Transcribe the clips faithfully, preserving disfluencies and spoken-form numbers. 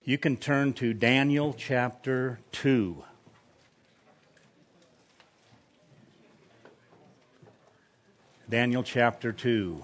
You can turn to Daniel chapter two. Daniel chapter two.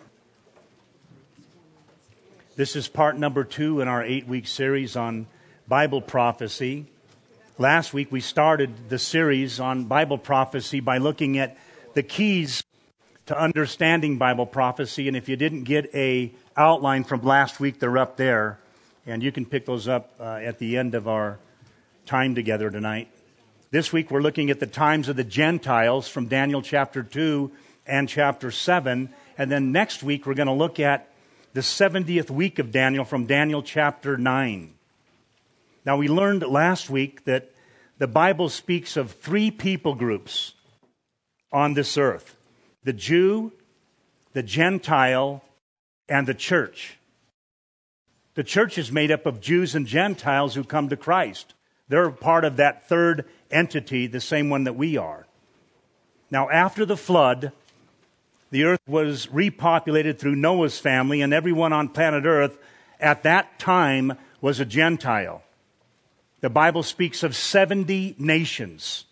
This is part number two in our eight-week series on Bible prophecy. Last week we started the series on Bible prophecy by looking at the keys to understanding Bible prophecy. And if you didn't get a outline from last week, they're up there. And you can pick those up uh, at the end of our time together tonight. This week we're looking at the times of the Gentiles from Daniel chapter two and chapter seven. And then next week we're going to look at the seventieth week of Daniel from Daniel chapter nine. Now we learned last week that the Bible speaks of three people groups on this earth: the Jew, the Gentile, and the church. The church is made up of Jews and Gentiles who come to Christ. They're part of that third entity, the same one that we are. Now, after the flood, the earth was repopulated through Noah's family, and everyone on planet Earth at that time was a Gentile. The Bible speaks of seventy nations.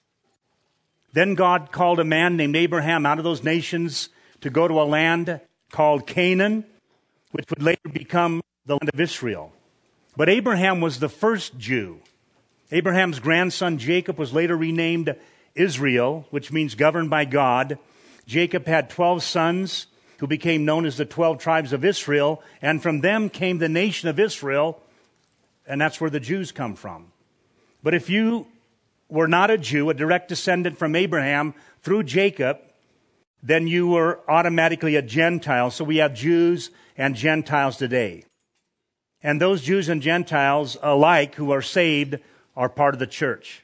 Then God called a man named Abraham out of those nations to go to a land called Canaan, which would later become the land of Israel. But Abraham was the first Jew. Abraham's grandson Jacob was later renamed Israel, which means governed by God. Jacob had twelve sons who became known as the twelve tribes of Israel, and from them came the nation of Israel, and that's where the Jews come from. But if you were not a Jew, a direct descendant from Abraham through Jacob, then you were automatically a Gentile. So we have Jews and Gentiles today. And those Jews and Gentiles alike who are saved are part of the church.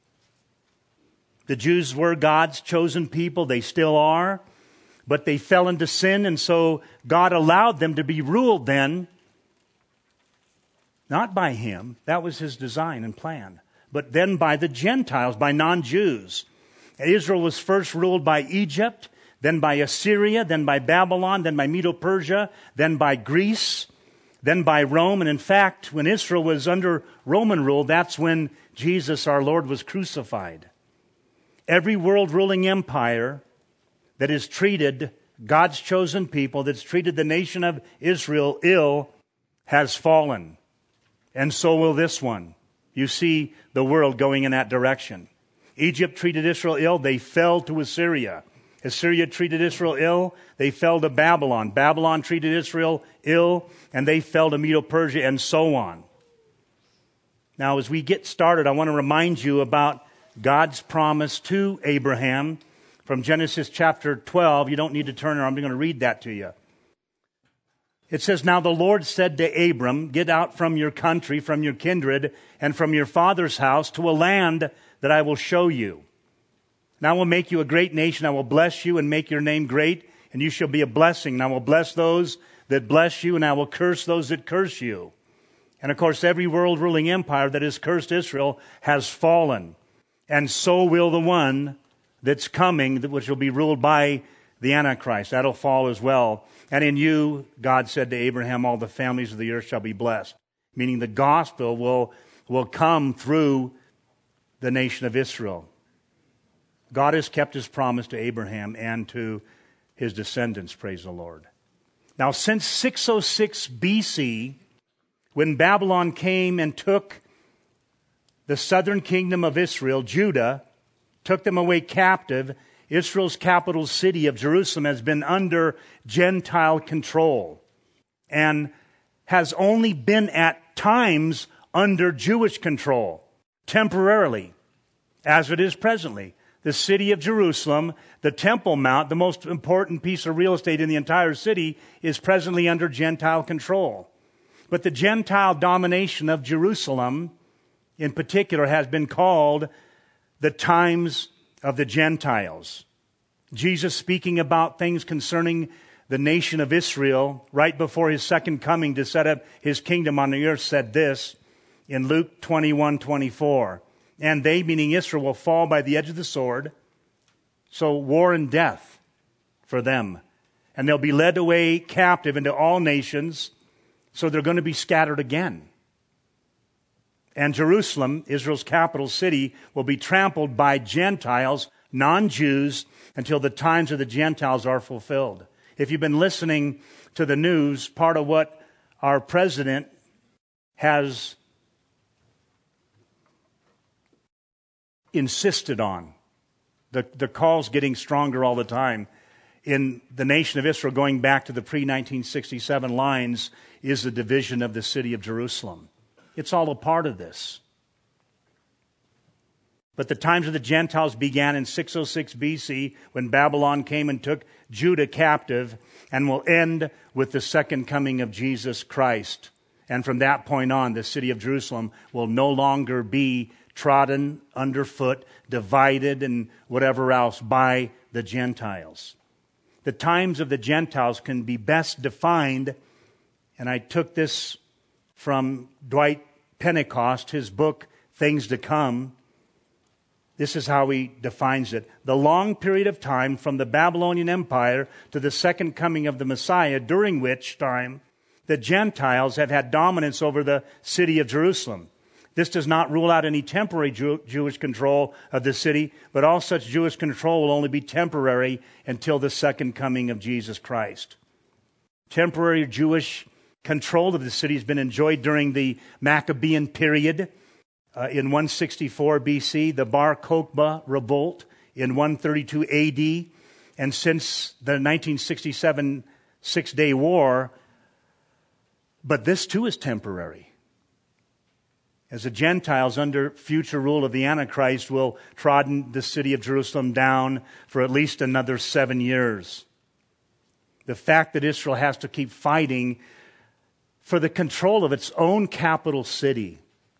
The Jews were God's chosen people. They still are. But they fell into sin, and so God allowed them to be ruled then, not by Him. That was His design and plan. But then by the Gentiles, by non-Jews. Israel was first ruled by Egypt, then by Assyria, then by Babylon, then by Medo-Persia, then by Greece, then by Rome. And in fact, when Israel was under Roman rule, that's when Jesus, our Lord, was crucified. Every world-ruling empire that has treated God's chosen people, that's treated the nation of Israel ill, has fallen. And so will this one. You see the world going in that direction. Egypt treated Israel ill, they fell to Assyria. Assyria treated Israel ill, they fell to Babylon. Babylon treated Israel ill, and they fell to Medo-Persia, and so on. Now, as we get started, I want to remind you about God's promise to Abraham from Genesis chapter twelve. You don't need to turn there. I'm going to read that to you. It says, "Now the Lord said to Abram, get out from your country, from your kindred, and from your father's house to a land that I will show you. And I will make you a great nation. I will bless you and make your name great, and you shall be a blessing. And I will bless those that bless you, and I will curse those that curse you." And of course, every world-ruling empire that has cursed Israel has fallen. And so will the one that's coming, which will be ruled by the Antichrist. That'll fall as well. "And in you," God said to Abraham, "all the families of the earth shall be blessed." Meaning the gospel will, will come through the nation of Israel. God has kept His promise to Abraham and to his descendants, praise the Lord. Now, since six oh six B C, when Babylon came and took the southern kingdom of Israel, Judah, took them away captive, Israel's capital city of Jerusalem has been under Gentile control and has only been at times under Jewish control, temporarily, as it is presently. The city of Jerusalem, the Temple Mount, the most important piece of real estate in the entire city, is presently under Gentile control. But the Gentile domination of Jerusalem, in particular, has been called the times of the Gentiles. Jesus, speaking about things concerning the nation of Israel right before His second coming to set up His kingdom on the earth, said this in Luke twenty-one twenty-four. "And they," meaning Israel, "will fall by the edge of the sword." So war and death for them. "And they'll be led away captive into all nations." So they're going to be scattered again. And Jerusalem, Israel's capital city, will be trampled by Gentiles, non-Jews, until the times of the Gentiles are fulfilled. If you've been listening to the news, part of what our president has insisted on, the, the calls getting stronger all the time, in the nation of Israel going back to the pre nineteen sixty-seven lines, is the division of the city of Jerusalem. It's all a part of this. But the times of the Gentiles began in six oh six B C when Babylon came and took Judah captive, and will end with the second coming of Jesus Christ. And from that point on, the city of Jerusalem will no longer be trodden underfoot, divided, and whatever else by the Gentiles. The times of the Gentiles can be best defined, and I took this from Dwight Pentecost, his book, Things to Come. This is how he defines it. The long period of time from the Babylonian Empire to the second coming of the Messiah, during which time the Gentiles have had dominance over the city of Jerusalem. This does not rule out any temporary Jew- Jewish control of the city, but all such Jewish control will only be temporary until the second coming of Jesus Christ. Temporary Jewish control of the city has been enjoyed during the Maccabean period uh, in one sixty-four B C, the Bar Kokhba revolt in one thirty-two A D, and since the nineteen sixty-seven Six-Day War. But this too is temporary, as the Gentiles, under future rule of the Antichrist, will trodden the city of Jerusalem down for at least another seven years. The fact that Israel has to keep fighting for the control of its own capital city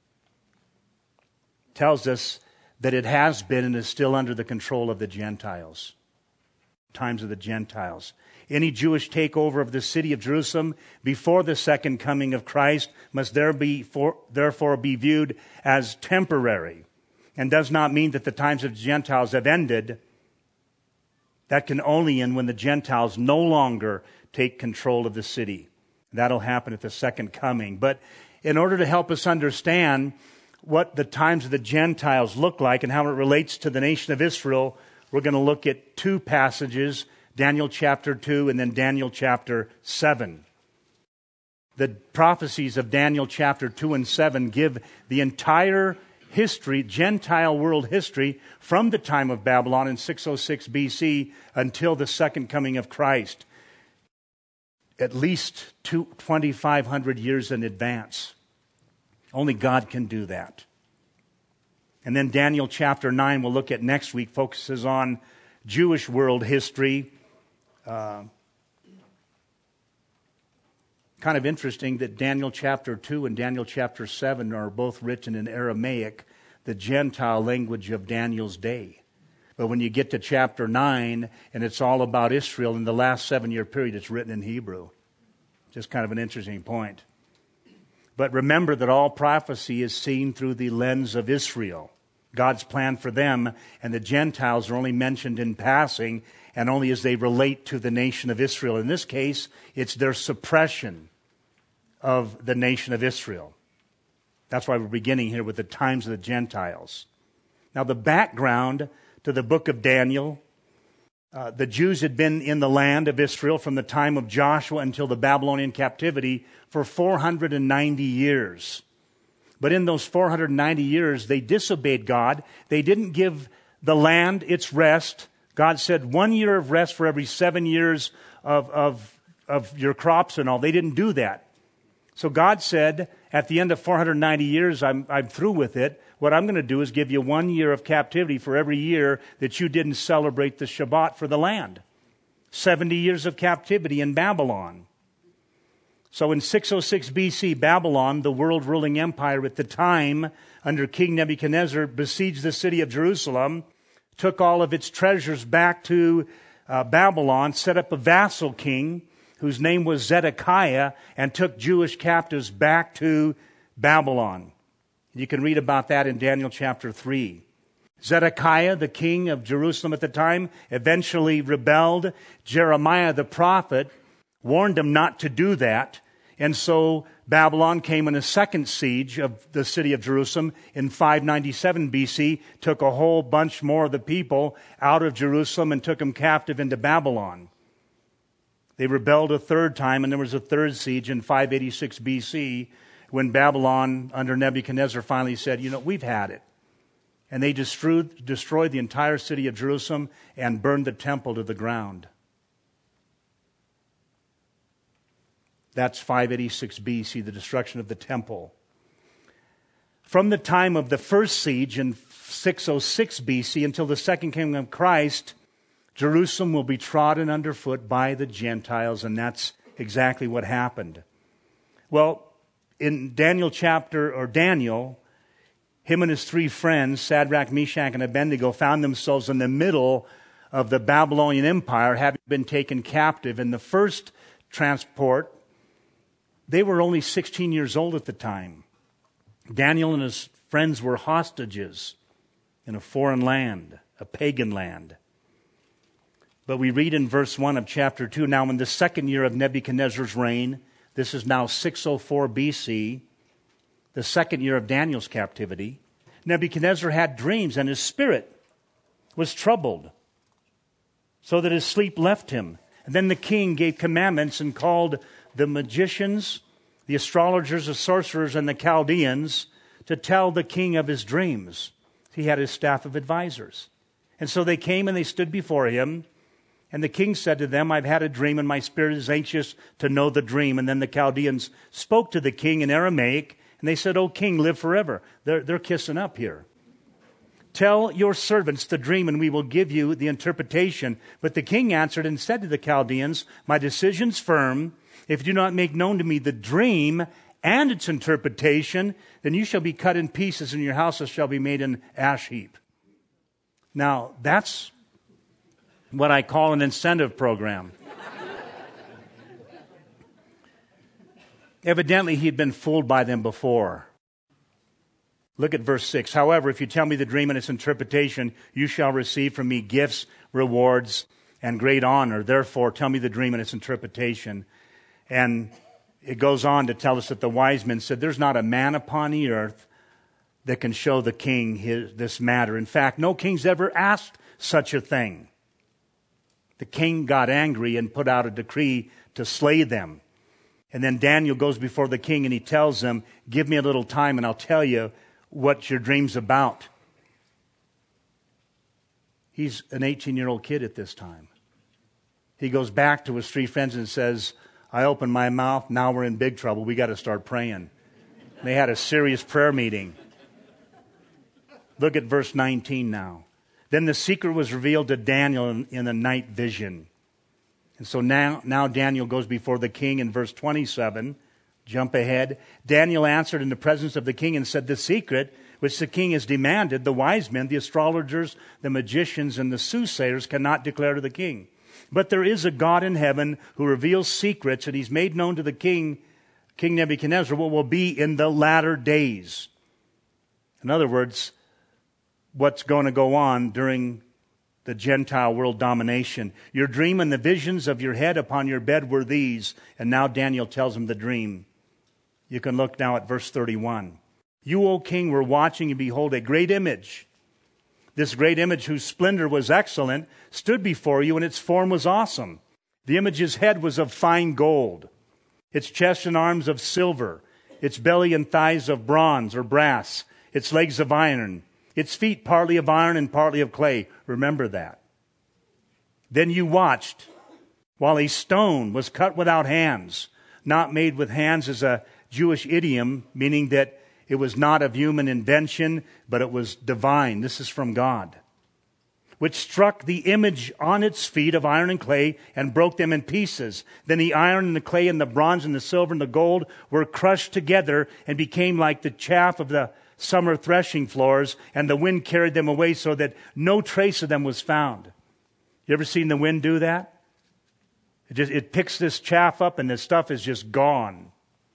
tells us that it has been and is still under the control of the Gentiles. Times of the Gentiles. Any Jewish takeover of the city of Jerusalem before the second coming of Christ must there be for, therefore be viewed as temporary, and does not mean that the times of the Gentiles have ended. That can only end when the Gentiles no longer take control of the city. That'll happen at the second coming. But in order to help us understand what the times of the Gentiles look like and how it relates to the nation of Israel, we're going to look at two passages, Daniel chapter two and then Daniel chapter seven. The prophecies of Daniel chapter two and seven give the entire history, Gentile world history, from the time of Babylon in six oh six B C until the second coming of Christ. At least twenty-five hundred years in advance. Only God can do that. And then Daniel chapter nine, we'll look at next week, focuses on Jewish world history. Uh, kind of interesting that Daniel chapter two and Daniel chapter seven are both written in Aramaic, the Gentile language of Daniel's day. But when you get to chapter nine, and it's all about Israel, in the last seven-year period, it's written in Hebrew. Just kind of an interesting point. But remember that all prophecy is seen through the lens of Israel, God's plan for them, and the Gentiles are only mentioned in passing and only as they relate to the nation of Israel. In this case, it's their suppression of the nation of Israel. That's why we're beginning here with the times of the Gentiles. Now, the background to the book of Daniel, uh, the Jews had been in the land of Israel from the time of Joshua until the Babylonian captivity for four hundred ninety years. But in those four hundred ninety years, they disobeyed God. They didn't give the land its rest. God said one year of rest for every seven years of, of, of your crops and all. They didn't do that. So God said, at the end of four hundred ninety years, I'm, I'm through with it. What I'm going to do is give you one year of captivity for every year that you didn't celebrate the Shabbat for the land. seventy years of captivity in Babylon. So in six oh six B C, Babylon, the world-ruling empire at the time, under King Nebuchadnezzar, besieged the city of Jerusalem, took all of its treasures back to uh, Babylon, set up a vassal king whose name was Zedekiah, and took Jewish captives back to Babylon. You can read about that in Daniel chapter three. Zedekiah, the king of Jerusalem at the time, eventually rebelled. Jeremiah the prophet warned him not to do that. And so Babylon came in a second siege of the city of Jerusalem in five ninety-seven B C, took a whole bunch more of the people out of Jerusalem and took them captive into Babylon. They rebelled a third time, and there was a third siege in five eighty-six B C when Babylon, under Nebuchadnezzar, finally said, you know, we've had it. And they destroyed, destroyed the entire city of Jerusalem and burned the temple to the ground. That's five eighty-six B C, the destruction of the temple. From the time of the first siege in six oh six B C until the second kingdom of Christ, Jerusalem will be trodden underfoot by the Gentiles, and that's exactly what happened. Well, in Daniel chapter, or Daniel, him and his three friends, Shadrach, Meshach, and Abednego, found themselves in the middle of the Babylonian Empire, having been taken captive. In the first transport, they were only sixteen years old at the time. Daniel and his friends were hostages in a foreign land, a pagan land. But we read in verse one of chapter two, now in the second year of Nebuchadnezzar's reign, this is now six oh four B C, the second year of Daniel's captivity, Nebuchadnezzar had dreams, and his spirit was troubled, so that his sleep left him. And then the king gave commandments and called the magicians, the astrologers, the sorcerers, and the Chaldeans to tell the king of his dreams. He had his staff of advisors. And so they came and they stood before him. And the king said to them, I've had a dream, and my spirit is anxious to know the dream. And then the Chaldeans spoke to the king in Aramaic, and they said, O king, live forever. They're, they're kissing up here. Tell your servants the dream, and we will give you the interpretation. But the king answered and said to the Chaldeans, my decision's firm. If you do not make known to me the dream and its interpretation, then you shall be cut in pieces, and your houses shall be made an ash heap. Now, that's what I call an incentive program. Evidently, he'd been fooled by them before. Look at verse six. However, if you tell me the dream and its interpretation, you shall receive from me gifts, rewards, and great honor. Therefore, tell me the dream and its interpretation. And it goes on to tell us that the wise men said, there's not a man upon the earth that can show the king his, this matter. In fact, no king's ever asked such a thing. The king got angry and put out a decree to slay them. And then Daniel goes before the king and he tells them, give me a little time and I'll tell you what your dream's about. He's an eighteen-year-old kid at this time. He goes back to his three friends and says, I opened my mouth, now we're in big trouble. We got to start praying. They had a serious prayer meeting. Look at verse nineteen now. Then the secret was revealed to Daniel in, in a night vision. And so now, now Daniel goes before the king in verse twenty-seven. Jump ahead. Daniel answered in the presence of the king and said, the secret which the king has demanded, the wise men, the astrologers, the magicians, and the soothsayers cannot declare to the king. But there is a God in heaven who reveals secrets, and he's made known to the king, King Nebuchadnezzar, what will be in the latter days. In other words, what's going to go on during the Gentile world domination. Your dream and the visions of your head upon your bed were these. And now Daniel tells him the dream. You can look now at verse thirty-one. You, O king, were watching, and behold, a great image. This great image, whose splendor was excellent, stood before you, and its form was awesome. The image's head was of fine gold, its chest and arms of silver, its belly and thighs of bronze or brass, its legs of iron, its feet partly of iron and partly of clay. Remember that. Then you watched while a stone was cut without hands. Not made with hands is a Jewish idiom, meaning that it was not of human invention, but it was divine. This is from God. Which struck the image on its feet of iron and clay and broke them in pieces. Then the iron and the clay and the bronze and the silver and the gold were crushed together and became like the chaff of the summer threshing floors, and the wind carried them away so that no trace of them was found. You ever seen the wind do that? It just, it picks this chaff up and the stuff is just gone.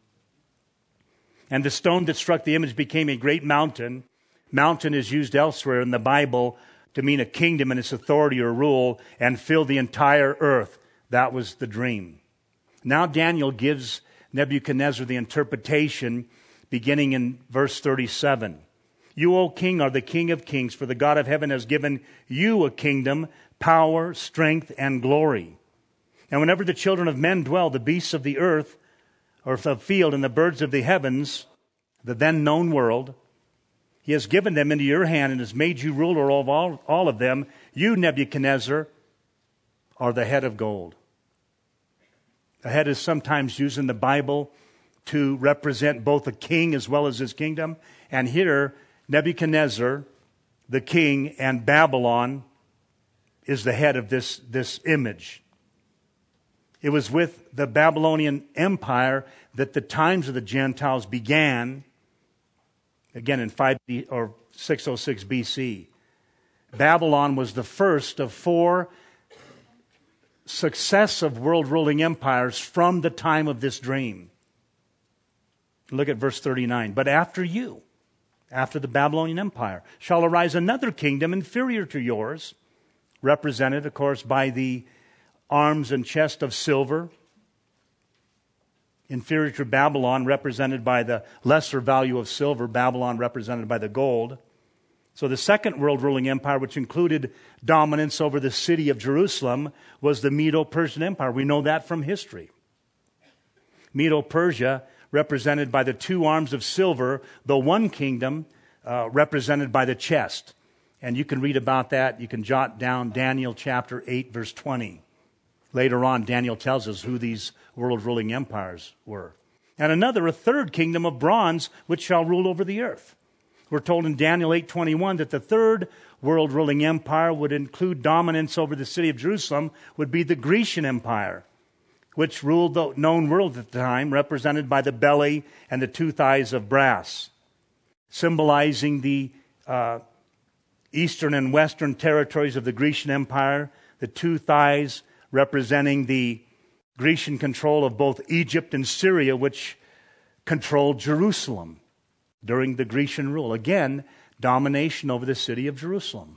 And the stone that struck the image became a great mountain. Mountain is used elsewhere in the Bible to mean a kingdom and its authority or rule, and filled the entire earth. That was the dream. Now Daniel gives Nebuchadnezzar the interpretation beginning in verse thirty-seven. You, O king, are the King of kings, for the God of heaven has given you a kingdom, power, strength, and glory. And whenever the children of men dwell, the beasts of the earth, or of the field, and the birds of the heavens, the then known world, he has given them into your hand and has made you ruler of all, all of them. You, Nebuchadnezzar, are the head of gold. The head is sometimes used in the Bible to represent both a king as well as his kingdom. And here, Nebuchadnezzar, the king, and Babylon is the head of this, this image. It was with the Babylonian Empire that the times of the Gentiles began, again in five or six oh six B C. Babylon was the first of four successive world-ruling empires from the time of this dream. Look at verse thirty-nine. But after you, after the Babylonian Empire, shall arise another kingdom inferior to yours, represented, of course, by the arms and chest of silver. Inferior to Babylon, represented by the lesser value of silver. Babylon represented by the gold. So the second world-ruling empire, which included dominance over the city of Jerusalem, was the Medo-Persian Empire. We know that from history. Medo-Persia, represented by the two arms of silver, the one kingdom uh, represented by the chest. And you can read about that. You can jot down Daniel chapter eight, verse twenty. Later on, Daniel tells us who these world-ruling empires were. And another, a third kingdom of bronze, which shall rule over the earth. We're told in Daniel eight twenty-one that the third world-ruling empire would include dominance over the city of Jerusalem, would be the Grecian Empire, which ruled the known world at the time, represented by the belly and the two thighs of brass, symbolizing the uh, eastern and western territories of the Grecian Empire, the two thighs representing the Grecian control of both Egypt and Syria, which controlled Jerusalem during the Grecian rule. Again, domination over the city of Jerusalem.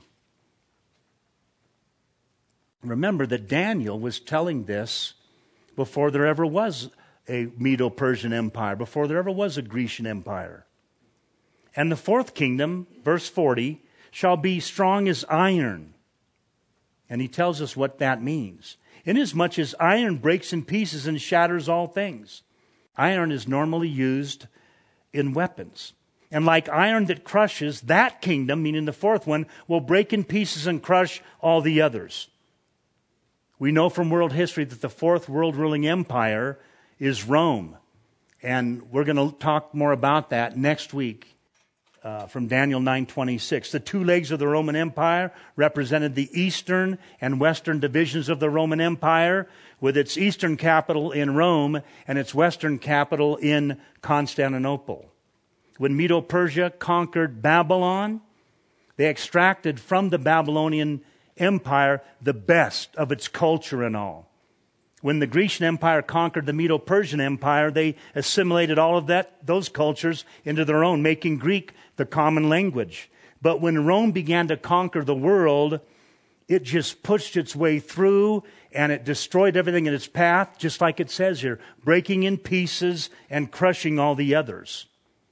Remember that Daniel was telling this before there ever was a Medo-Persian Empire, before there ever was a Grecian Empire. And the fourth kingdom, verse forty, shall be strong as iron. And he tells us what that means. Inasmuch as iron breaks in pieces and shatters all things. Iron is normally used in weapons. And like iron that crushes, that kingdom, meaning the fourth one, will break in pieces and crush all the others. We know from world history that the fourth world-ruling empire is Rome. And we're going to talk more about that next week uh, from Daniel nine twenty-six. The two legs of the Roman Empire represented the eastern and western divisions of the Roman Empire, with its eastern capital in Rome and its western capital in Constantinople. When Medo-Persia conquered Babylon, they extracted from the Babylonian Empire the best of its culture and all. When the Grecian Empire conquered the Medo-Persian Empire, they assimilated all of that, those cultures into their own, making Greek the common language. But when Rome began to conquer the world, it just pushed its way through and it destroyed everything in its path, just like it says here, breaking in pieces and crushing all the others.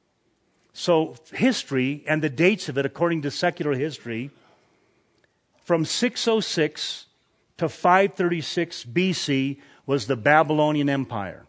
So history and the dates of it, according to secular history, from six oh six to five thirty-six B C was the Babylonian Empire.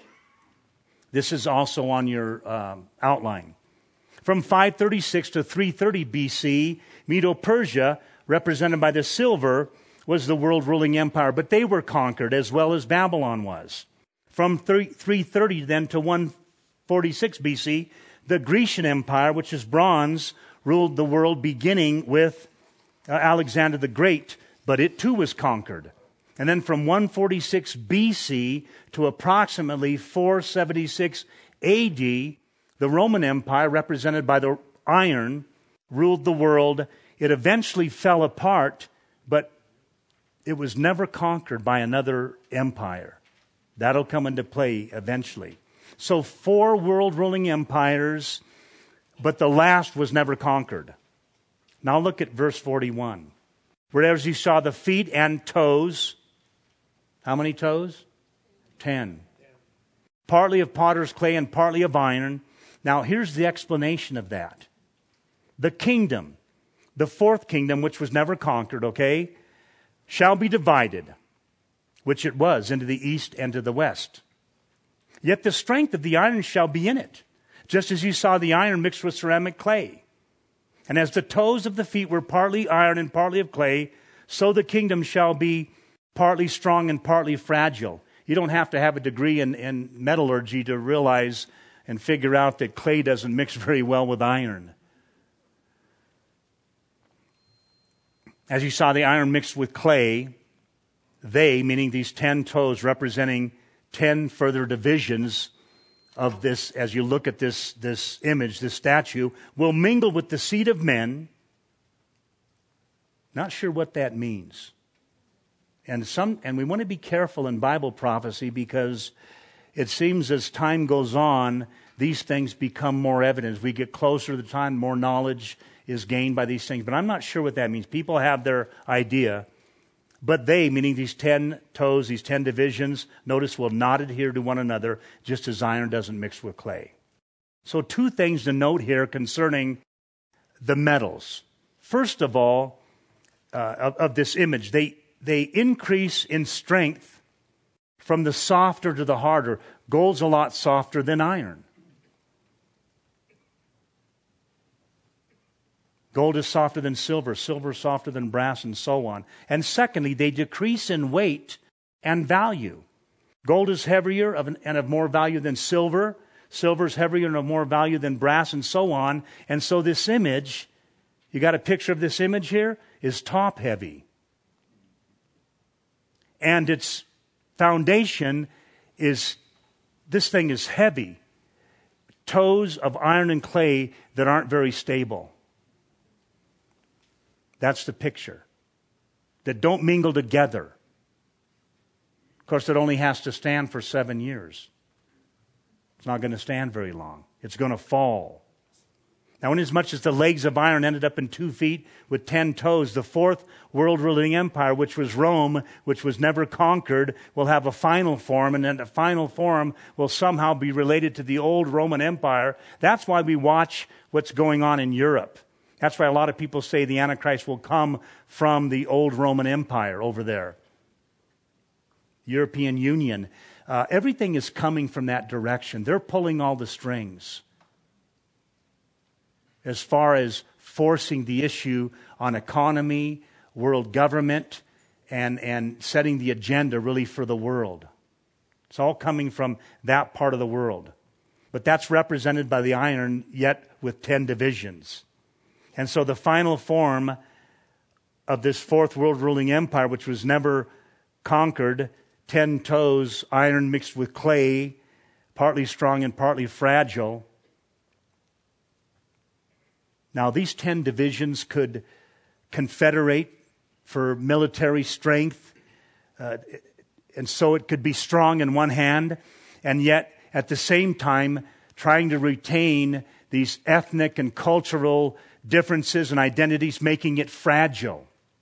This is also on your um, outline. From five thirty-six to three thirty B C, Medo-Persia, represented by the silver, was the world-ruling empire, but they were conquered as well as Babylon was. From three thirty then to one forty-six B C, the Grecian Empire, which is bronze, ruled the world beginning with uh, Alexander the Great, but it too was conquered. And then from one forty-six B C to approximately four seventy-six A D, the Roman Empire, represented by the iron, ruled the world. It eventually fell apart, but it was never conquered by another empire. That'll come into play eventually. So four world-ruling empires, but the last was never conquered. Now look at verse forty-one. Whereas you saw the feet and toes, how many toes? Ten. partly of potter's clay and partly of iron. Now, here's the explanation of that. The kingdom, the fourth kingdom, which was never conquered, okay, shall be divided, which it was, into the east and to the west. Yet the strength of the iron shall be in it, just as you saw the iron mixed with ceramic clay. And as the toes of the feet were partly iron and partly of clay, so the kingdom shall be partly strong and partly fragile. You don't have to have a degree in, in metallurgy to realize and figure out that clay doesn't mix very well with iron. As you saw the iron mixed with clay, they, meaning these ten toes, representing ten further divisions of this, as you look at this, this image, this statue, will mingle with the seed of men. Not sure what that means. And some, and we want to be careful in Bible prophecy because it seems as time goes on, these things become more evident. As we get closer to the time, more knowledge is gained by these things. But I'm not sure what that means. People have their idea. But they, meaning these ten toes, these ten divisions, notice will not adhere to one another, just as iron doesn't mix with clay. So two things to note here concerning the metals. First of all, uh, of, of this image, they, they increase in strength from the softer to the harder. Gold's a lot softer than iron. Gold is softer than silver, silver is softer than brass, and so on. And secondly, they decrease in weight and value. Gold is heavier and of more value than silver. Silver is heavier and of more value than brass, and so on. And so this image, you got a picture of this image here, is top heavy. And its foundation is, this thing is heavy. Toes of iron and clay that aren't very stable. That's the picture. That don't mingle together. Of course, it only has to stand for seven years. It's not going to stand very long. It's going to fall. Now, inasmuch as the legs of iron ended up in two feet with ten toes, the fourth world-ruling empire, which was Rome, which was never conquered, will have a final form, and then the final form will somehow be related to the old Roman Empire. That's why we watch what's going on in Europe. That's why a lot of people say the Antichrist will come from the old Roman Empire over there. European Union. Uh, everything is coming from that direction. They're pulling all the strings as far as forcing the issue on economy, world government, and, and setting the agenda really for the world. It's all coming from that part of the world. But that's represented by the iron, yet with ten divisions. And so the final form of this fourth world ruling empire, which was never conquered, ten toes, iron mixed with clay, partly strong and partly fragile. Now, these ten divisions could confederate for military strength, uh, and so it could be strong in one hand, and yet at the same time trying to retain these ethnic and cultural differences and identities, making it fragile.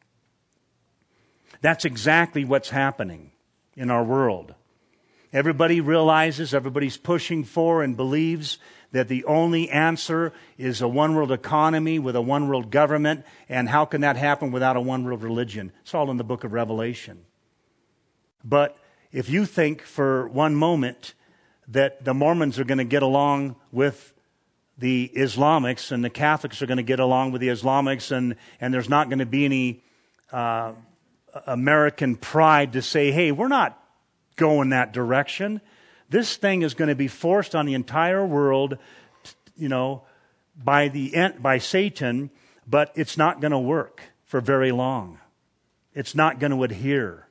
That's exactly what's happening in our world. Everybody realizes, everybody's pushing for and believes that the only answer is a one-world economy with a one-world government, and how can that happen without a one-world religion? It's all in the book of Revelation. But if you think for one moment that the Mormons are going to get along with the Islamics and the Catholics are going to get along with the Islamics, and, and there's not going to be any uh, American pride to say, hey, we're not going that direction. This thing is going to be forced on the entire world, you know, by the by Satan, but it's not going to work for very long. It's not going to adhere.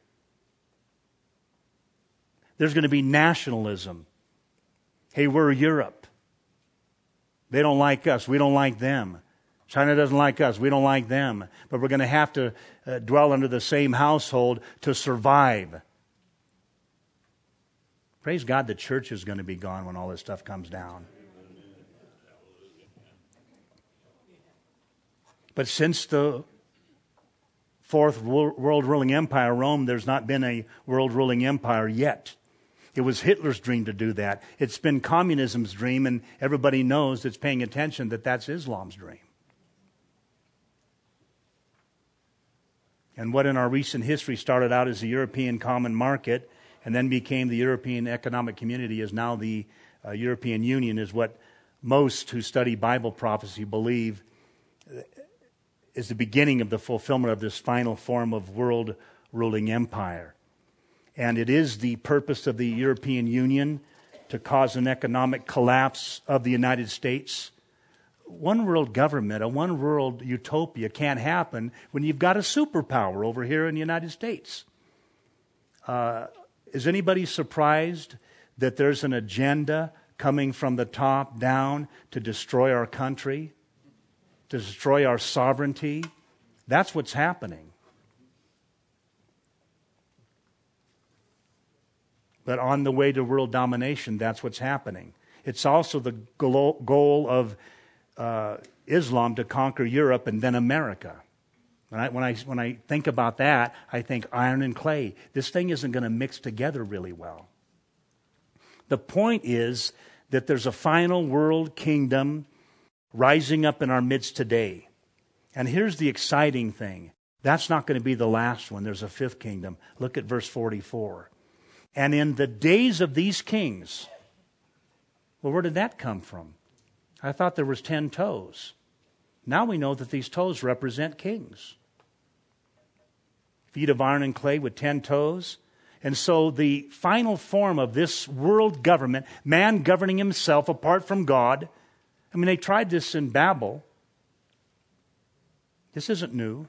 There's going to be nationalism. Hey, we're Europe. They don't like us. We don't like them. China doesn't like us. We don't like them. But we're going to have to uh, dwell under the same household to survive. Praise God, the church is going to be gone when all this stuff comes down. But since the fourth world ruling empire, Rome, there's not been a world ruling empire yet. It was Hitler's dream to do that. It's been communism's dream, and everybody knows that's paying attention that that's Islam's dream. And what in our recent history started out as the European Common Market and then became the European Economic Community is now the uh, European Union, is what most who study Bible prophecy believe is the beginning of the fulfillment of this final form of world ruling empire. And it is the purpose of the European Union to cause an economic collapse of the United States. One world government, a one world utopia can't happen when you've got a superpower over here in the United States. Uh, is anybody surprised that there's an agenda coming from the top down to destroy our country, to destroy our sovereignty? That's what's happening. But on the way to world domination, that's what's happening. It's also the goal of uh, Islam to conquer Europe and then America. When I, when, I, when I think about that, I think iron and clay. This thing isn't going to mix together really well. The point is that there's a final world kingdom rising up in our midst today. And here's the exciting thing. That's not going to be the last one. There's a fifth kingdom. Look at verse forty-four. And in the days of these kings, well, where did that come from? I thought there was ten toes. Now we know that these toes represent kings. Feet of iron and clay with ten toes. And so the final form of this world government, man governing himself apart from God. I mean, they tried this in Babel. This isn't new.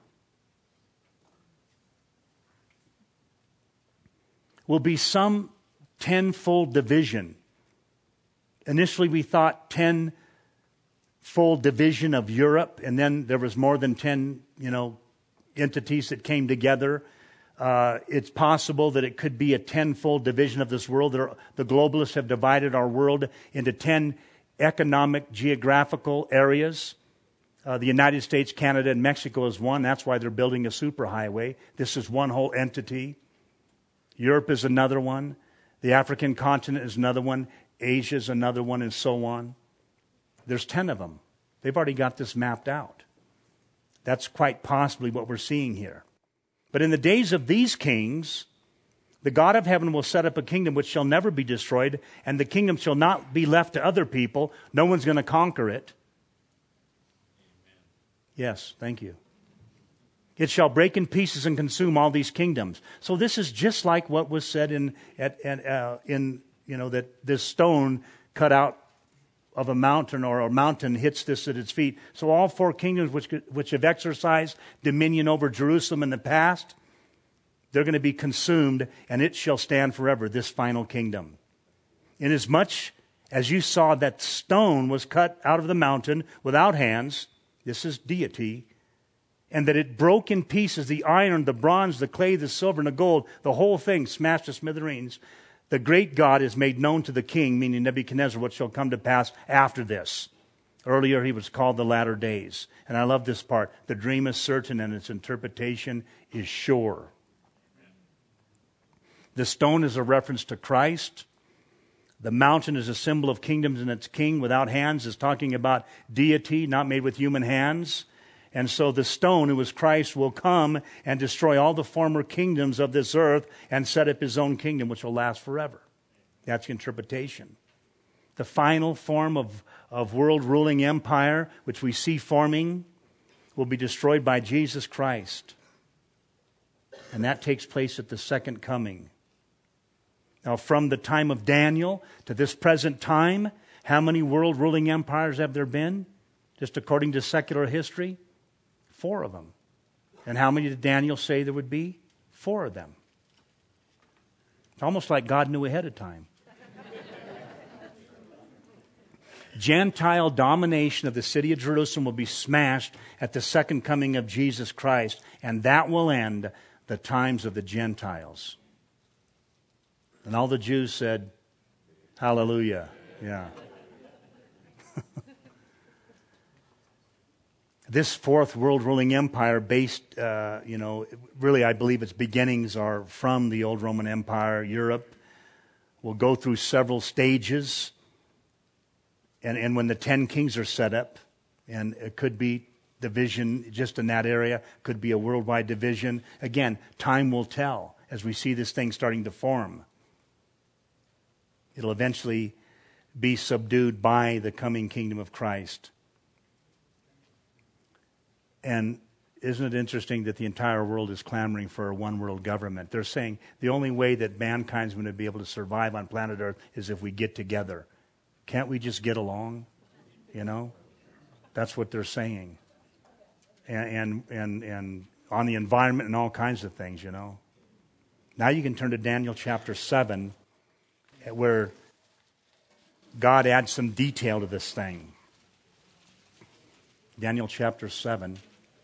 Will be some tenfold division. Initially we thought tenfold division of Europe, and then there was more than ten, you know, entities that came together. Uh, it's possible that it could be a tenfold division of this world. There, the globalists have divided our world into ten economic, geographical areas. Uh, the United States, Canada, and Mexico is one. That's why they're building a superhighway. This is one whole entity. Europe is another one. The African continent is another one. Asia is another one, and so on. There's ten of them. They've already got this mapped out. That's quite possibly what we're seeing here. But in the days of these kings, the God of heaven will set up a kingdom which shall never be destroyed, and the kingdom shall not be left to other people. No one's going to conquer it. Amen. Yes, thank you. It shall break in pieces and consume all these kingdoms. So this is just like what was said in, at, at, uh, in you know, that this stone cut out of a mountain or a mountain hits this at its feet. So all four kingdoms which, which have exercised dominion over Jerusalem in the past, they're going to be consumed, and it shall stand forever, this final kingdom. Inasmuch as you saw that stone was cut out of the mountain without hands, this is deity, and that it broke in pieces the iron, the bronze, the clay, the silver, and the gold, the whole thing smashed to smithereens. The great God is made known to the king, meaning Nebuchadnezzar, what shall come to pass after this. Earlier he was called the latter days. And I love this part. The dream is certain and its interpretation is sure. The stone is a reference to Christ. The mountain is a symbol of kingdoms and its king without hands is talking about deity, not made with human hands. And so the stone, who is Christ, will come and destroy all the former kingdoms of this earth and set up his own kingdom, which will last forever. That's the interpretation. The final form of, of world ruling empire, which we see forming, will be destroyed by Jesus Christ. And that takes place at the second coming. Now, from the time of Daniel to this present time, how many world ruling empires have there been? Just according to secular history? Four of them. And how many did Daniel say there would be? Four of them. It's almost like God knew ahead of time. Gentile domination of the city of Jerusalem will be smashed at the second coming of Jesus Christ, and that will end the times of the Gentiles. And all the Jews said, hallelujah. Yeah. This fourth world ruling empire based, uh, you know, really I believe its beginnings are from the old Roman Empire, Europe, will go through several stages. And, and when the ten kings are set up, and it could be division just in that area, could be a worldwide division. Again, time will tell as we see this thing starting to form. It'll eventually be subdued by the coming kingdom of Christ. And isn't it interesting that the entire world is clamoring for a one world government? They're saying the only way that mankind's going to be able to survive on planet Earth is if we get together. Can't we just get along? You know? That's what they're saying. And, and, and, and on the environment and all kinds of things, you know. Now you can turn to Daniel chapter seven, where God adds some detail to this thing. Daniel chapter seven.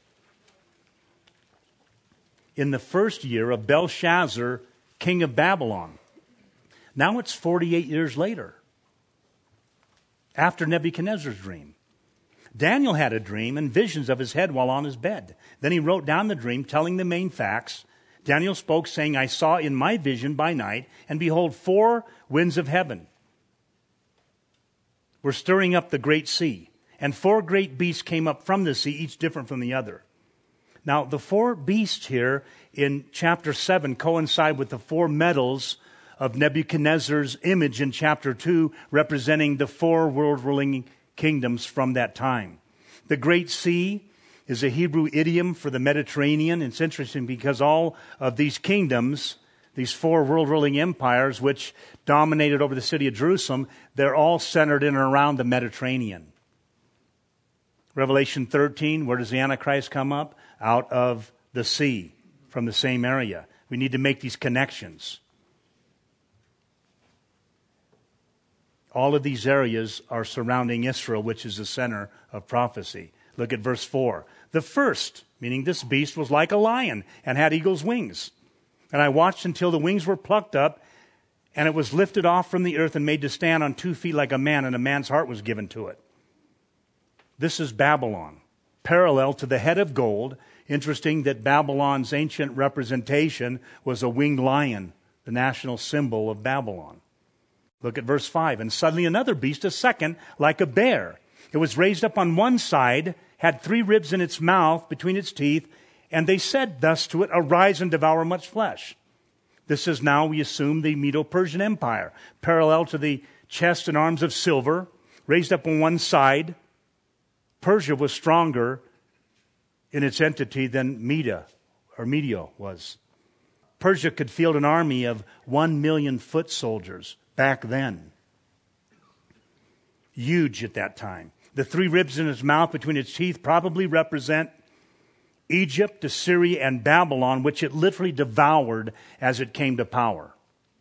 In the first year of Belshazzar, king of Babylon. Now it's forty-eight years later, after Nebuchadnezzar's dream. Daniel had a dream and visions of his head while on his bed. Then he wrote down the dream, telling the main facts. Daniel spoke, saying, I saw in my vision by night, and behold, four winds of heaven were stirring up the great sea. And four great beasts came up from the sea, each different from the other. Now, the four beasts here in chapter seven coincide with the four metals of Nebuchadnezzar's image in chapter two, representing the four world-ruling kingdoms from that time. The Great Sea is a Hebrew idiom for the Mediterranean. It's interesting because all of these kingdoms, these four world-ruling empires which dominated over the city of Jerusalem, they're all centered in and around the Mediterranean. Revelation thirteen, where does the Antichrist come up? Out of the sea, from the same area. We need to make these connections. All of these areas are surrounding Israel, which is the center of prophecy. Look at verse four. The first, meaning this beast, was like a lion and had eagle's wings. And I watched until the wings were plucked up, and it was lifted off from the earth and made to stand on two feet like a man, and a man's heart was given to it. This is Babylon, parallel to the head of gold. Interesting that Babylon's ancient representation was a winged lion, the national symbol of Babylon. Look at verse five. And suddenly another beast, a second, like a bear. It was raised up on one side, had three ribs in its mouth between its teeth, and they said thus to it, arise and devour much flesh. This is now, we assume, the Medo-Persian Empire, parallel to the chest and arms of silver, raised up on one side. Persia was stronger in its entity than Media or Media was. Persia could field an army of one million foot soldiers back then. Huge at that time. The three ribs in its mouth between its teeth probably represent Egypt, Assyria, and Babylon, which it literally devoured as it came to power.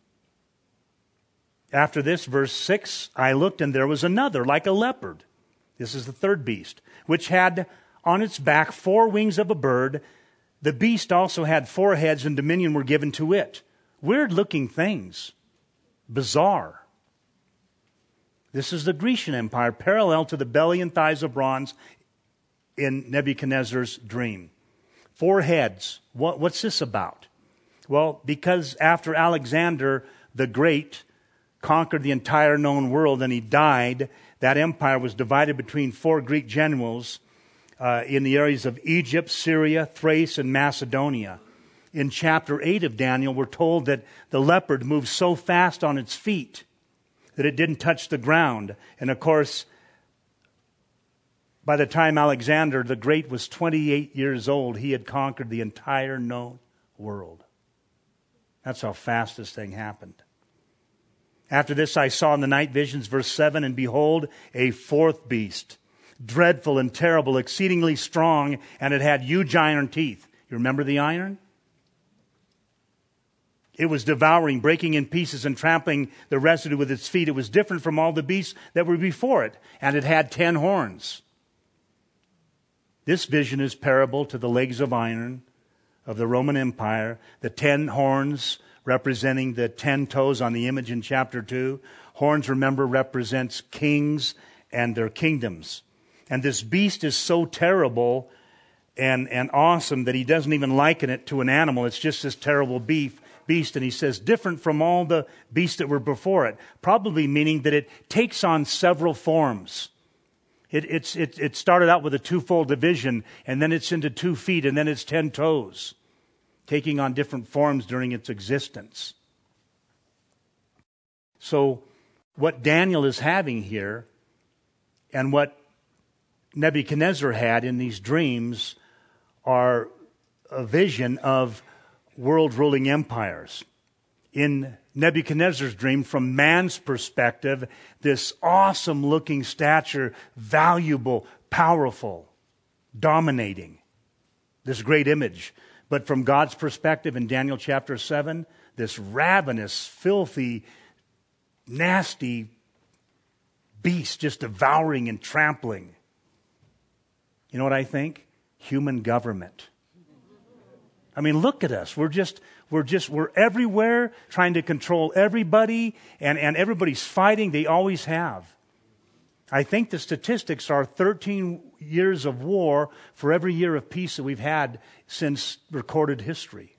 After this, verse six, I looked and there was another like a leopard. This is the third beast, which had on its back four wings of a bird. The beast also had four heads, and dominion were given to it. Weird-looking things. Bizarre. This is the Grecian Empire, parallel to the belly and thighs of bronze in Nebuchadnezzar's dream. Four heads. What, what's this about? Well, because after Alexander the Great conquered the entire known world and he died, that empire was divided between four Greek generals uh, in the areas of Egypt, Syria, Thrace, and Macedonia. In chapter eight of Daniel, we're told that the leopard moved so fast on its feet that it didn't touch the ground. And of course, by the time Alexander the Great was twenty-eight years old, he had conquered the entire known world. That's how fast this thing happened. After this I saw in the night visions, verse seven, and behold, a fourth beast, dreadful and terrible, exceedingly strong, and it had huge iron teeth. You remember the iron? It was devouring, breaking in pieces, and trampling the residue with its feet. It was different from all the beasts that were before it, and it had ten horns. This vision is parable to the legs of iron of the Roman Empire, the ten horns representing the ten toes on the image in chapter two. Horns, remember, represents kings and their kingdoms. And this beast is so terrible and, and awesome that he doesn't even liken it to an animal. It's just this terrible beef, beast, and he says different from all the beasts that were before it, probably meaning that it takes on several forms. It, it's, it, it started out with a twofold division, and then it's into two feet, and then it's ten toes, taking on different forms during its existence. So what Daniel is having here, and what Nebuchadnezzar had in these dreams, are a vision of world-ruling empires. In Nebuchadnezzar's dream, from man's perspective, this awesome-looking stature, valuable, powerful, dominating, this great image. But from God's perspective, in Daniel chapter seven, this ravenous, filthy, nasty beast just devouring and trampling. You know what I think? Human government. I mean, look at us. We're just, we're just, we're everywhere trying to control everybody, and, and everybody's fighting. They always have. I think the statistics are thirteen years of war for every year of peace that we've had since recorded history.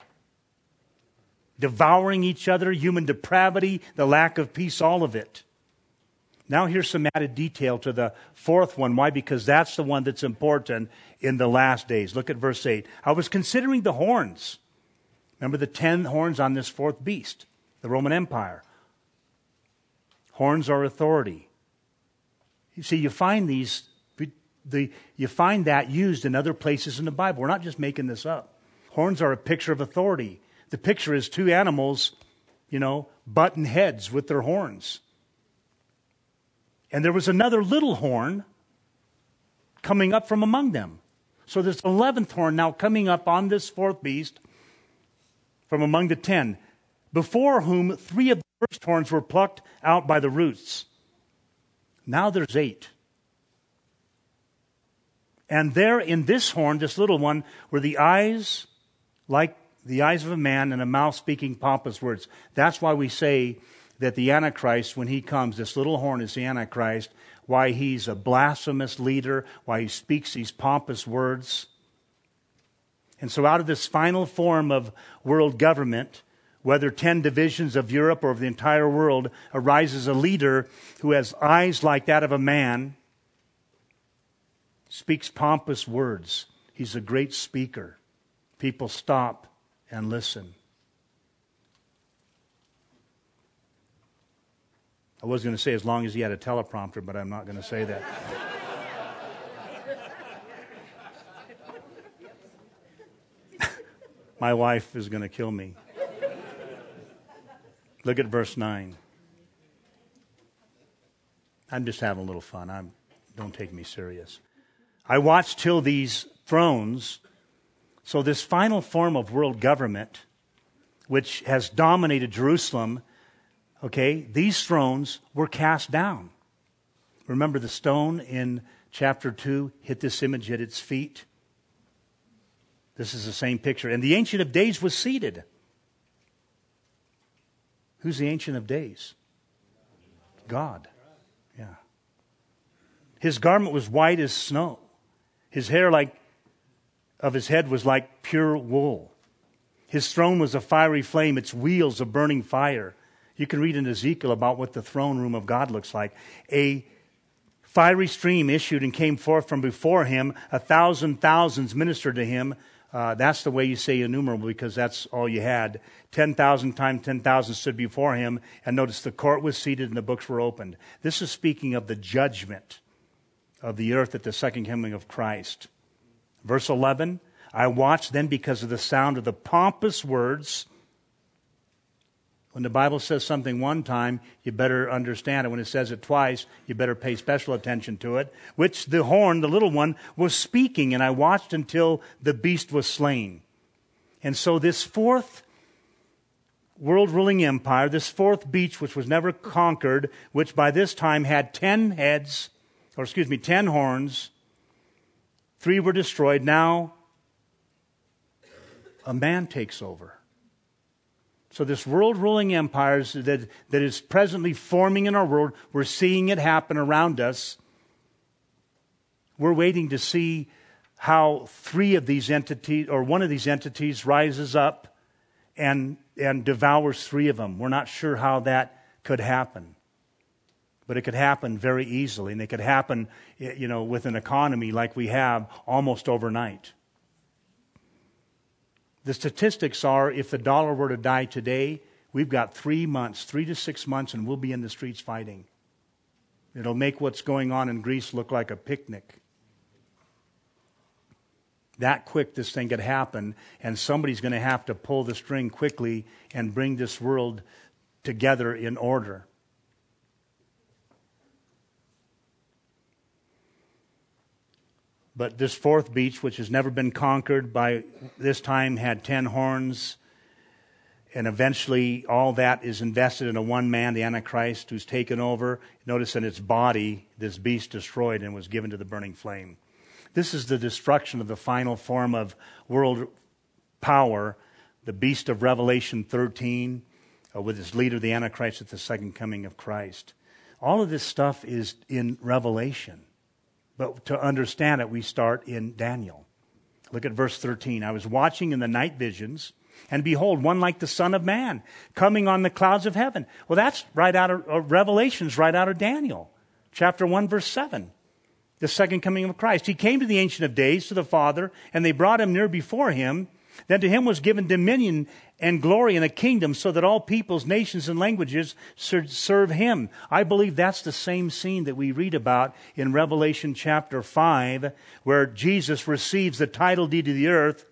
Devouring each other, human depravity, the lack of peace, all of it. Now here's some added detail to the fourth one. Why? Because that's the one that's important in the last days. Look at verse eight. I was considering the horns. Remember the ten horns on this fourth beast, the Roman Empire. Horns are authority. You see, you find these, the, you find that used in other places in the Bible. We're not just making this up. Horns are a picture of authority. The picture is two animals, you know, butting heads with their horns. And there was another little horn coming up from among them. So there's an eleventh horn now coming up on this fourth beast from among the ten, before whom three of the first horns were plucked out by the roots. Now there's eight. And there in this horn, this little one, were the eyes like the eyes of a man and a mouth speaking pompous words. That's why we say that the Antichrist, when he comes, this little horn is the Antichrist, why he's a blasphemous leader, why he speaks these pompous words. And so out of this final form of world government, whether ten divisions of Europe or of the entire world, arises a leader who has eyes like that of a man, speaks pompous words. He's a great speaker. People stop and listen. I was going to say as long as he had a teleprompter, but I'm not going to say that. My wife is going to kill me. Look at verse nine. I'm just having a little fun. I'm, don't take me serious. I watched till these thrones, so this final form of world government, which has dominated Jerusalem, okay, these thrones were cast down. Remember the stone in chapter two hit this image at its feet? This is the same picture. And the Ancient of Days was seated. Who's the Ancient of Days? God. Yeah. His garment was white as snow. His hair like of his head was like pure wool. His throne was a fiery flame, its wheels a burning fire. You can read in Ezekiel about what the throne room of God looks like. A fiery stream issued and came forth from before him. A thousand thousands ministered to him. Uh, that's the way you say innumerable, because that's all you had. Ten thousand times ten thousand stood before him. And notice the court was seated and the books were opened. This is speaking of the judgment of the earth at the second coming of Christ. Verse eleven, I watched then because of the sound of the pompous words. When the Bible says something one time, you better understand it. When it says it twice, you better pay special attention to it. Which the horn, the little one, was speaking, and I watched until the beast was slain. And so this fourth world-ruling empire, this fourth beast which was never conquered, which by this time had ten heads, or excuse me, ten horns, three were destroyed. Now a man takes over. So this world-ruling empire that, that is presently forming in our world, we're seeing it happen around us. We're waiting to see how three of these entities, or one of these entities, rises up and, and devours three of them. We're not sure how that could happen. But it could happen very easily, and it could happen, you know, with an economy like we have almost overnight. The statistics are, if the dollar were to die today, we've got three months, three to six months, and we'll be in the streets fighting. It'll make what's going on in Greece look like a picnic. That quick this thing could happen, and somebody's going to have to pull the string quickly and bring this world together in order. But this fourth beast, which has never been conquered, by this time had ten horns. And eventually all that is invested in a one man, the Antichrist, who's taken over. Notice in its body, this beast destroyed and was given to the burning flame. This is the destruction of the final form of world power, the beast of Revelation thirteen, uh, with its leader, the Antichrist, at the second coming of Christ. All of this stuff is in Revelation. But to understand it, we start in Daniel. Look at verse thirteen. I was watching in the night visions, and behold, one like the Son of Man, coming on the clouds of heaven. Well, that's right out of, of Revelations, right out of Daniel. Chapter one, verse seven. The second coming of Christ. He came to the Ancient of Days, to the Father, and they brought him near before him. Then to him was given dominion and glory and a kingdom, so that all peoples, nations, and languages should serve him. I believe that's the same scene that we read about in Revelation chapter five, where Jesus receives the title deed of the earth.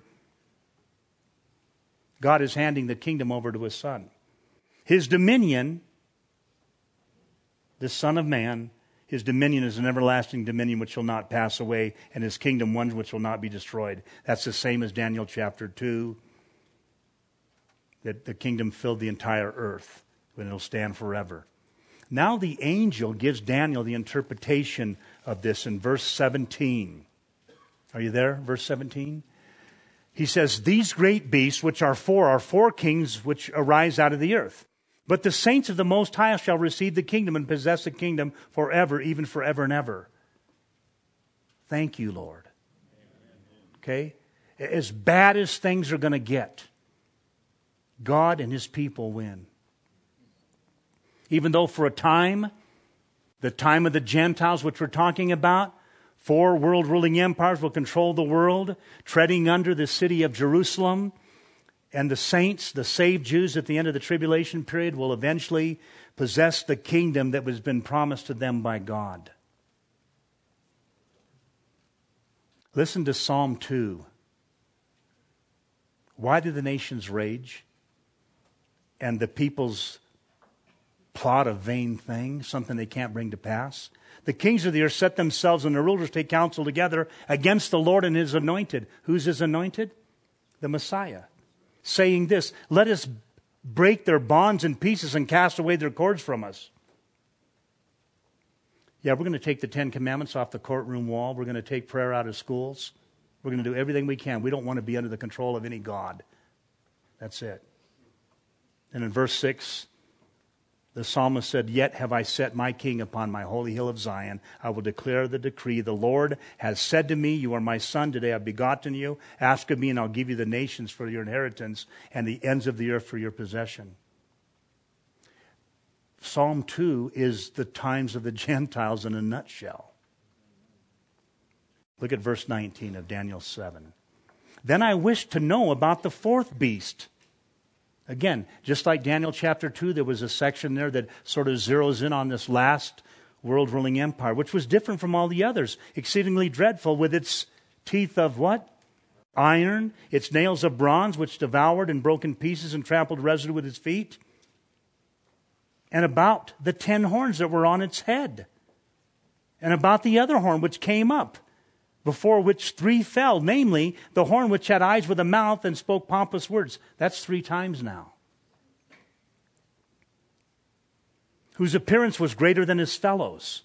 God is handing the kingdom over to his Son. His dominion, the Son of Man, his dominion is an everlasting dominion which shall not pass away, and his kingdom one which will not be destroyed. That's the same as Daniel chapter two, that the kingdom filled the entire earth, and it'll stand forever. Now the angel gives Daniel the interpretation of this in verse seventeen. Are you there? Verse seventeen. He says, these great beasts, which are four, are four kings which arise out of the earth. But the saints of the Most High shall receive the kingdom and possess the kingdom forever, even forever and ever. Thank you, Lord. Okay? As bad as things are going to get, God and his people win. Even though for a time, the time of the Gentiles, which we're talking about, four world ruling empires will control the world, treading under the city of Jerusalem. And the saints, the saved Jews at the end of the tribulation period, will eventually possess the kingdom that was been promised to them by God. Listen to Psalm two. Why do the nations rage, and the peoples plot a vain thing, something they can't bring to pass? The kings of the earth set themselves, and the rulers take counsel together against the Lord and his anointed. Who's his anointed? The Messiah. Saying this, let us break their bonds in pieces and cast away their cords from us. Yeah, we're going to take the Ten Commandments off the courtroom wall. We're going to take prayer out of schools. We're going to do everything we can. We don't want to be under the control of any god. That's it. And in verse six, the psalmist said, yet have I set my king upon my holy hill of Zion. I will declare the decree. The Lord has said to me, you are my son. Today I have begotten you. Ask of me, and I'll give you the nations for your inheritance and the ends of the earth for your possession. Psalm two is the times of the Gentiles in a nutshell. Look at verse nineteen of Daniel seven. Then I wished to know about the fourth beast. Again, just like Daniel chapter two, there was a section there that sort of zeroes in on this last world ruling empire, which was different from all the others, exceedingly dreadful, with its teeth of what? Iron, its nails of bronze, which devoured and broke in pieces and trampled residue with its feet, and about the ten horns that were on its head, and about the other horn which came up, before which three fell, namely, the horn which had eyes with a mouth and spoke pompous words. That's three times now. Whose appearance was greater than his fellows.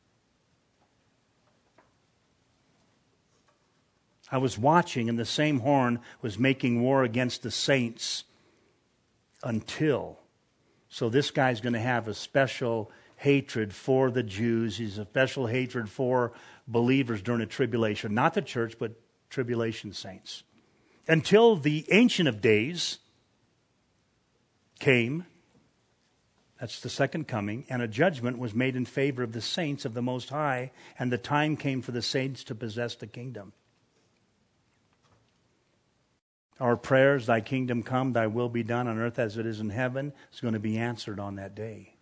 I was watching, and the same horn was making war against the saints until. So this guy's going to have a special hatred for the Jews. He's a special hatred for believers during a tribulation. Not the church, but tribulation saints. Until the Ancient of Days, came. That's the second coming. And a judgment was made in favor of the saints of the Most High, and the time came for the saints to possess the kingdom. Our prayers, thy kingdom come, thy will be done on earth as it is in heaven, is going to be answered on that day.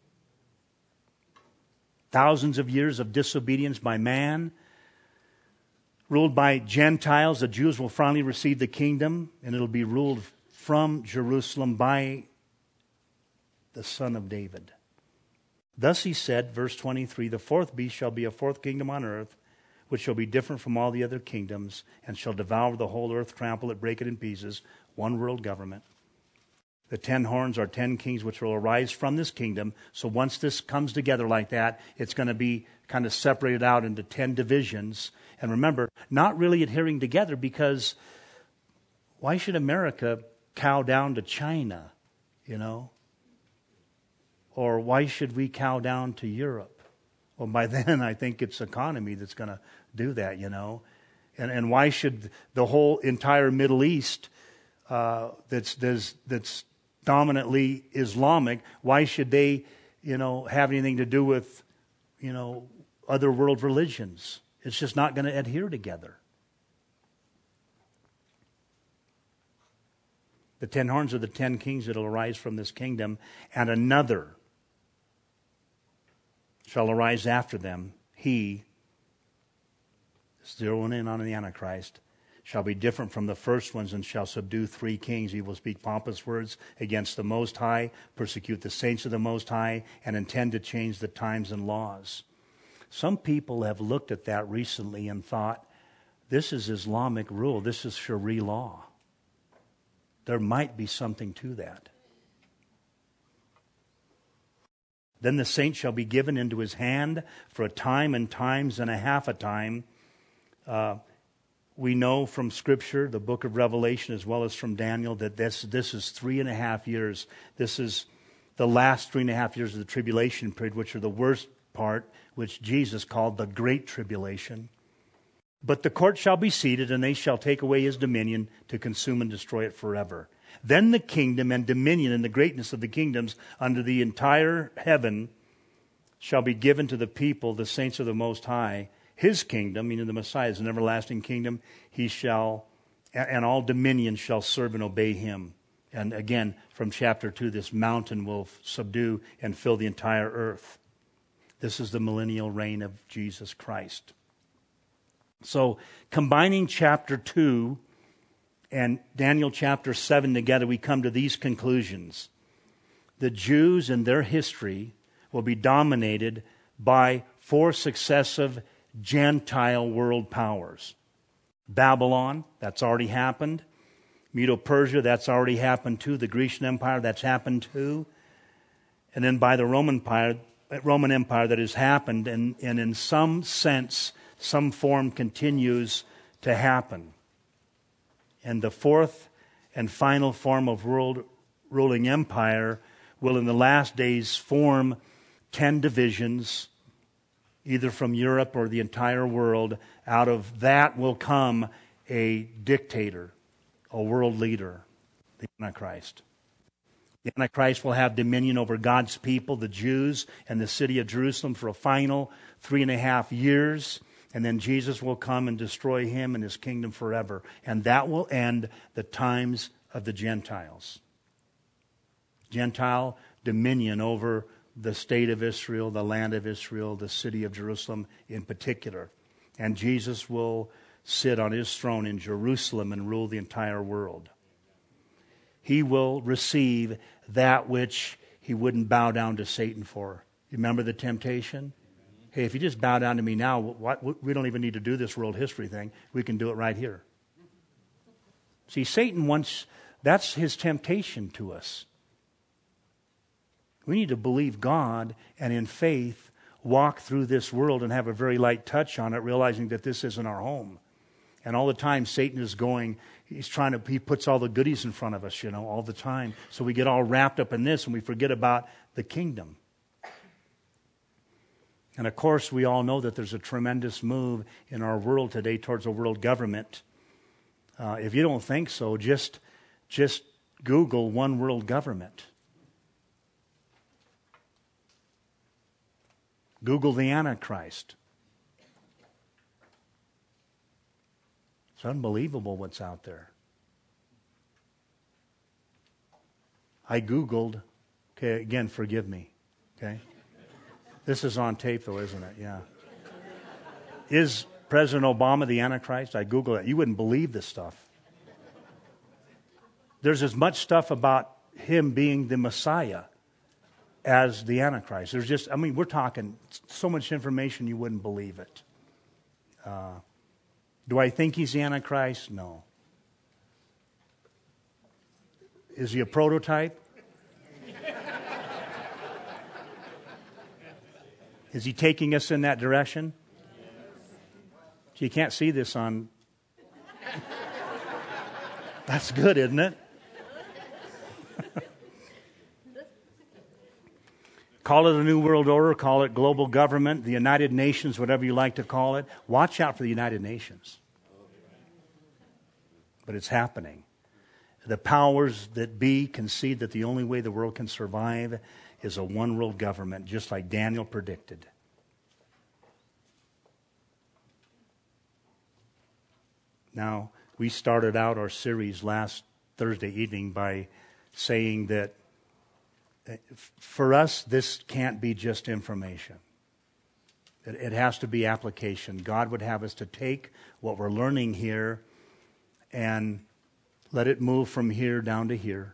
Thousands of years of disobedience by man, ruled by Gentiles. The Jews will finally receive the kingdom, and it'll be ruled from Jerusalem by the Son of David. Thus he said, verse twenty-three, the fourth beast shall be a fourth kingdom on earth, which shall be different from all the other kingdoms, and shall devour the whole earth, trample it, break it in pieces, one world government. The ten horns are ten kings which will arise from this kingdom. So once this comes together like that, it's going to be kind of separated out into ten divisions. And remember, not really adhering together, because why should America cow down to China, you know? Or why should we cow down to Europe? Well, by then, I think it's economy that's going to do that, you know. And and why should the whole entire Middle East uh, that's, that's that's dominantly Islamic, why should they, you know, have anything to do with, you know, other world religions? It's just not going to adhere together. The ten horns are the ten kings that will arise from this kingdom, and another shall arise after them. He, zeroing in on the Antichrist, shall be different from the first ones, and shall subdue three kings. He will speak pompous words against the Most High, persecute the saints of the Most High, and intend to change the times and laws. Some people have looked at that recently and thought, this is Islamic rule, this is Sharia law. There might be something to that. Then the saint shall be given into his hand for a time and times and a half a time. Uh, we know from Scripture, the book of Revelation, as well as from Daniel, that this, this is three and a half years. This is the last three and a half years of the tribulation period, which are the worst part, which Jesus called the Great Tribulation. But the court shall be seated, and they shall take away his dominion to consume and destroy it forever. Then the kingdom and dominion and the greatness of the kingdoms under the entire heaven shall be given to the people, the saints of the Most High. His kingdom, meaning the Messiah, is an everlasting kingdom. He shall, and all dominion shall serve and obey him. And again, from chapter two, this mountain will subdue and fill the entire earth. This is the millennial reign of Jesus Christ. So, combining chapter two and Daniel chapter seven together, we come to these conclusions. The Jews and their history will be dominated by four successive Gentile world powers. Babylon, that's already happened. Medo-Persia, that's already happened too. The Grecian Empire, that's happened too. And then by the Roman Empire, Roman Empire that has happened, and, and in some sense, some form continues to happen. And the fourth and final form of world ruling empire will in the last days form ten divisions, either from Europe or the entire world. Out of that will come a dictator, a world leader, the Antichrist. The Antichrist will have dominion over God's people, the Jews, and the city of Jerusalem for a final three and a half years. And then Jesus will come and destroy him and his kingdom forever. And that will end the times of the Gentiles. Gentile dominion over the state of Israel, the land of Israel, the city of Jerusalem in particular. And Jesus will sit on his throne in Jerusalem and rule the entire world. He will receive that which he wouldn't bow down to Satan for. Remember the temptation? Hey, if you just bow down to me now, what, we don't even need to do this world history thing. We can do it right here. See, Satan wants, that's his temptation to us. We need to believe God and in faith walk through this world and have a very light touch on it, realizing that this isn't our home. And all the time Satan is going, he's trying to, he puts all the goodies in front of us, you know, all the time. So we get all wrapped up in this and we forget about the kingdom. And of course, we all know that there's a tremendous move in our world today towards a world government. Uh, if you don't think so, just, just Google one world government. Google the Antichrist. It's unbelievable what's out there. I Googled, okay, again, forgive me, okay? This is on tape though, isn't it? Yeah. Is President Obama the Antichrist? I Googled it. You wouldn't believe this stuff. There's as much stuff about him being the Messiah as the Antichrist. There's just, I mean, we're talking so much information you wouldn't believe it. Uh, do I think he's the Antichrist? No. Is he a prototype? Is he taking us in that direction? You can't see this on... That's good, isn't it? Call it a new world order, call it global government, the United Nations, whatever you like to call it. Watch out for the United Nations. But it's happening. The powers that be can see that the only way the world can survive is a one world government, just like Daniel predicted. Now, we started out our series last Thursday evening by saying that for us, this can't be just information. It has to be application. God would have us to take what we're learning here and let it move from here down to here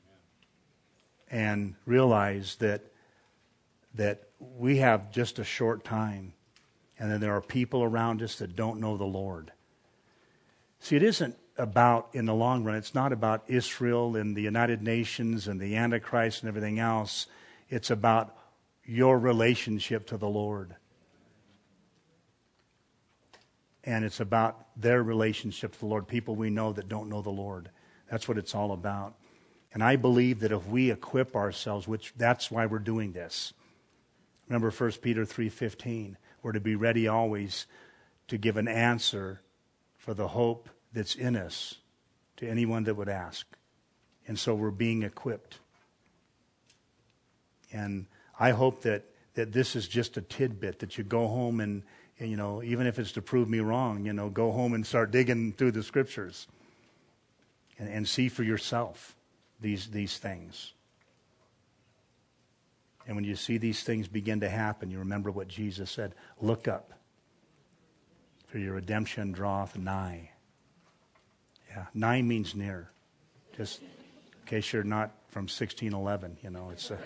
and realize that that we have just a short time and that there are people around us that don't know the Lord. See, it isn't about, in the long run, it's not about Israel and the United Nations and the Antichrist and everything else. It's about your relationship to the Lord. And it's about their relationship to the Lord, people we know that don't know the Lord. That's what it's all about. And I believe that if we equip ourselves, which that's why we're doing this. Remember First Peter three fifteen, we're to be ready always to give an answer for the hope that's in us to anyone that would ask. And so we're being equipped. And I hope that, that this is just a tidbit, that you go home and, and, you know, even if it's to prove me wrong, you know, go home and start digging through the Scriptures and, and see for yourself these, these things. And when you see these things begin to happen, you remember what Jesus said, look up, for your redemption draweth nigh. Yeah, nigh means near. Just in case you're not from sixteen eleven, you know, it's a...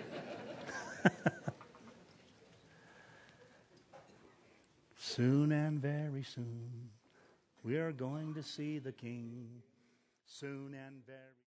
Soon and very soon, we are going to see the King. Soon and very...